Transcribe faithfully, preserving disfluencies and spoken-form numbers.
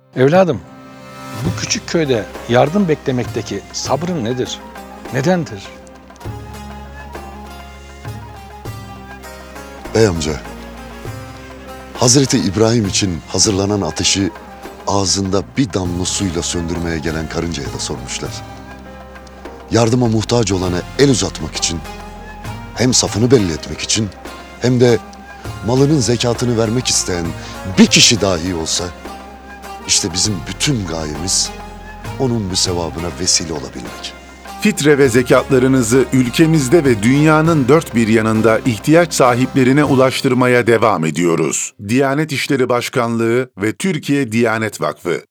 Evladım, bu küçük köyde yardım beklemekteki sabrın nedir? Nedendir? Bey amca, Hazreti İbrahim için hazırlanan ateşi ağzında bir damla suyla söndürmeye gelen karıncaya da sormuşlar. Yardıma muhtaç olana el uzatmak için, hem safını belli etmek için, hem de malının zekatını vermek isteyen bir kişi dahi olsa, işte bizim bütün gayemiz onun müsevvabına vesile olabilmek. Fitre ve zekatlarınızı ülkemizde ve dünyanın dört bir yanında ihtiyaç sahiplerine ulaştırmaya devam ediyoruz. Diyanet İşleri Başkanlığı ve Türkiye Diyanet Vakfı